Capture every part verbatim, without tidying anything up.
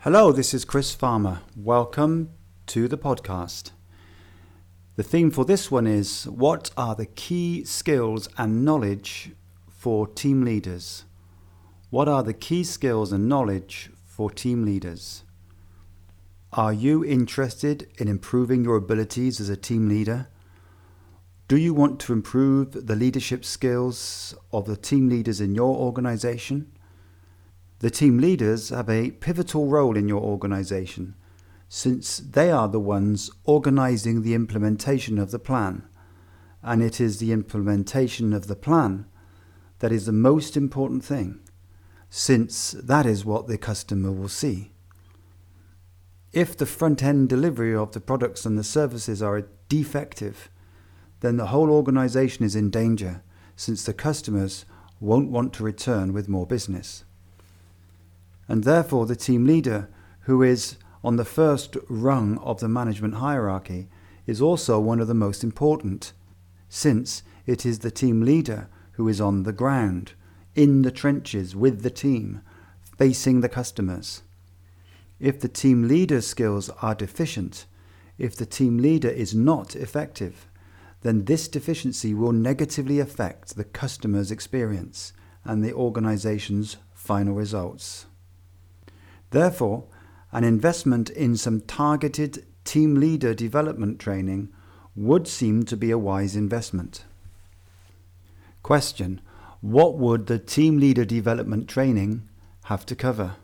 Hello, this is Chris Farmer. Welcome to the podcast. The theme for this one is, what are the key skills and knowledge for team leaders? What are the key skills and knowledge for team leaders? Are you interested in improving your abilities as a team leader? Do you want to improve the leadership skills of the team leaders in your organization? The team leaders have a pivotal role in your organization, since they are the ones organizing the implementation of the plan, and it is the implementation of the plan that is the most important thing, since that is what the customer will see. If the front-end delivery of the products and the services are defective, then the whole organization is in danger, since the customers won't want to return with more business. And therefore the team leader, who is on the first rung of the management hierarchy, is also one of the most important, since it is the team leader who is on the ground, in the trenches with the team, facing the customers. If the team leader's skills are deficient, if the team leader is not effective, then this deficiency will negatively affect the customer's experience and the organization's final results. Therefore, an investment in some targeted team leader development training would seem to be a wise investment. Question: what would the team leader development training have to cover?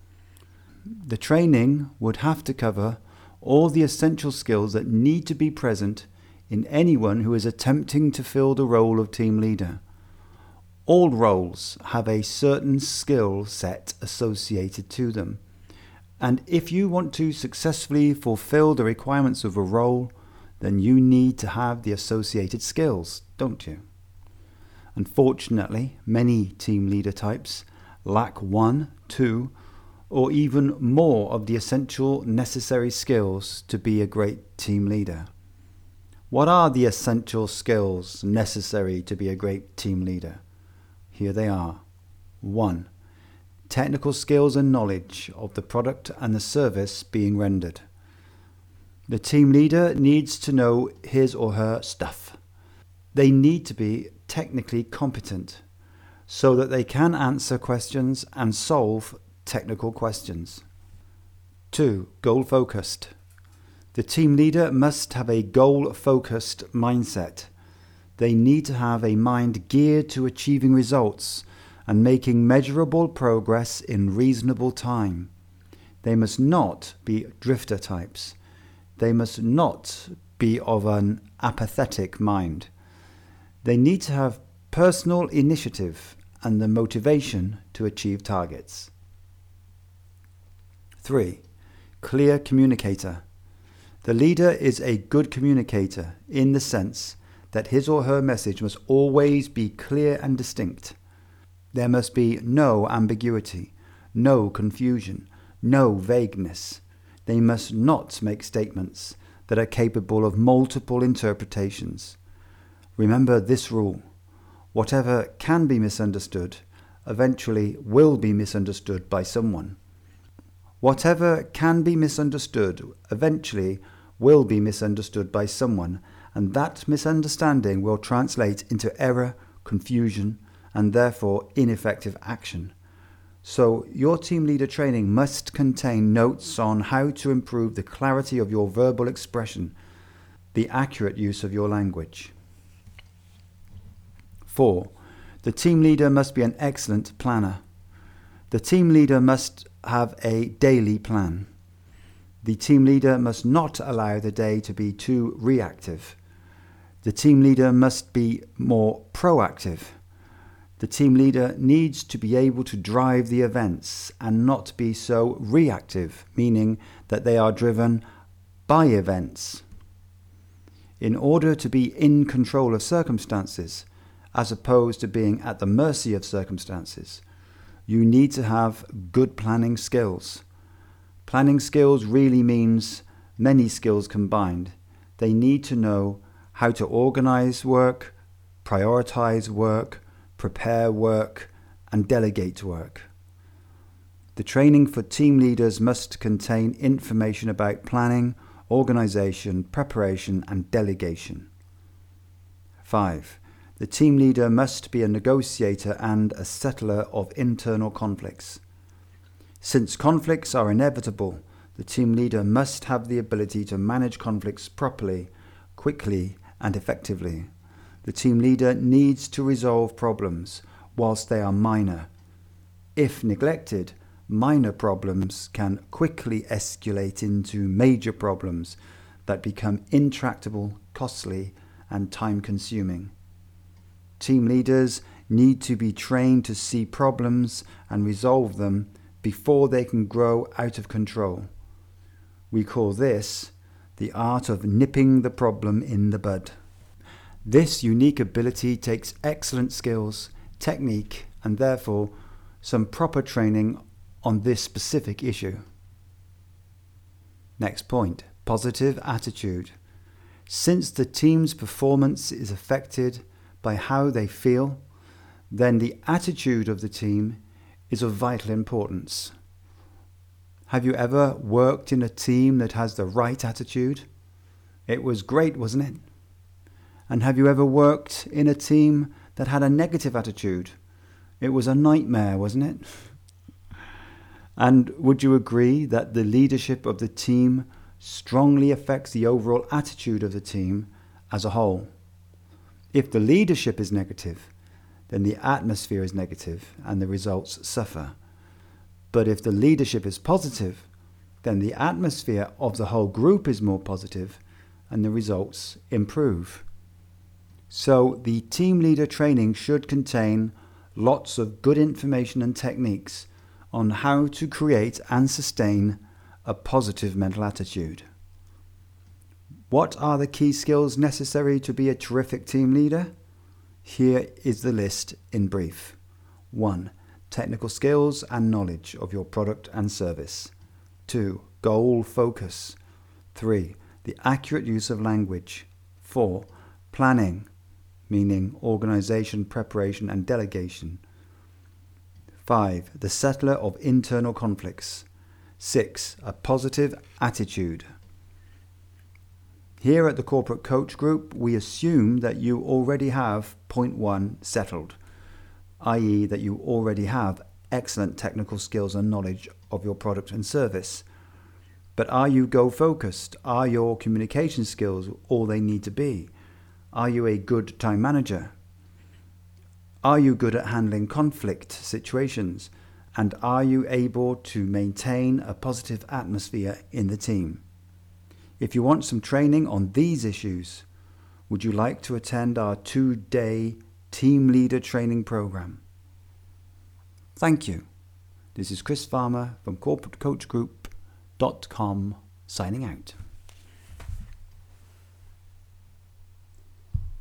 The training would have to cover all the essential skills that need to be present in anyone who is attempting to fill the role of team leader. All roles have a certain skill set associated to them, and if you want to successfully fulfill the requirements of a role, then you need to have the associated skills, don't you? Unfortunately, many team leader types lack one, two, or even more of the essential necessary skills to be a great team leader. What are the essential skills necessary to be a great team leader? Here they are. one. Technical skills and knowledge of the product and the service being rendered. The team leader needs to know his or her stuff. They need to be technically competent so that they can answer questions and solve technical questions. two. Goal-focused. The team leader must have a goal-focused mindset. They need to have a mind geared to achieving results and making measurable progress in reasonable time. They must not be drifter types. They must not be of an apathetic mind. They need to have personal initiative and the motivation to achieve targets. three. Clear communicator. The leader is a good communicator in the sense that his or her message must always be clear and distinct. There must be no ambiguity, no confusion, no vagueness. They must not make statements that are capable of multiple interpretations. Remember this rule: whatever can be misunderstood eventually will be misunderstood by someone. Whatever can be misunderstood eventually will be misunderstood by someone, and that misunderstanding will translate into error, confusion, and therefore ineffective action. So your team leader training must contain notes on how to improve the clarity of your verbal expression, the accurate use of your language. four. The team leader must be an excellent planner. The team leader must have a daily plan. The team leader must not allow the day to be too reactive. The team leader must be more proactive. The team leader needs to be able to drive the events and not be so reactive, meaning that they are driven by events. In order to be in control of circumstances, as opposed to being at the mercy of circumstances, you need to have good planning skills. Planning skills really means many skills combined. They need to know how to organize work, prioritize work, prepare work, and delegate work. The training for team leaders must contain information about planning, organisation, preparation and delegation. five. The team leader must be a negotiator and a settler of internal conflicts. Since conflicts are inevitable, the team leader must have the ability to manage conflicts properly, quickly and effectively. The team leader needs to resolve problems whilst they are minor. If neglected, minor problems can quickly escalate into major problems that become intractable, costly and time-consuming. Team leaders need to be trained to see problems and resolve them before they can grow out of control. We call this the art of nipping the problem in the bud. This unique ability takes excellent skills, technique, and therefore some proper training on this specific issue. Next point, positive attitude. Since the team's performance is affected by how they feel, then the attitude of the team is of vital importance. Have you ever worked in a team that has the right attitude? It was great, wasn't it? And have you ever worked in a team that had a negative attitude? It was a nightmare, wasn't it? And would you agree that the leadership of the team strongly affects the overall attitude of the team as a whole? If the leadership is negative, then the atmosphere is negative and the results suffer. But if the leadership is positive, then the atmosphere of the whole group is more positive and the results improve. So the team leader training should contain lots of good information and techniques on how to create and sustain a positive mental attitude. What are the key skills necessary to be a terrific team leader? Here is the list in brief. one. Technical skills and knowledge of your product and service. two. Goal focus. three. The accurate use of language. four. Planning, meaning organisation, preparation and delegation. five. The settler of internal conflicts. six. A positive attitude. Here at the Corporate Coach Group, we assume that you already have point one settled, that is that you already have excellent technical skills and knowledge of your product and service. But are you goal-focused? Are your communication skills all they need to be? Are you a good time manager? Are you good at handling conflict situations? And are you able to maintain a positive atmosphere in the team? If you want some training on these issues, would you like to attend our two-day Team Leader Training Program? Thank you. This is Chris Farmer from corporate coach group dot com signing out.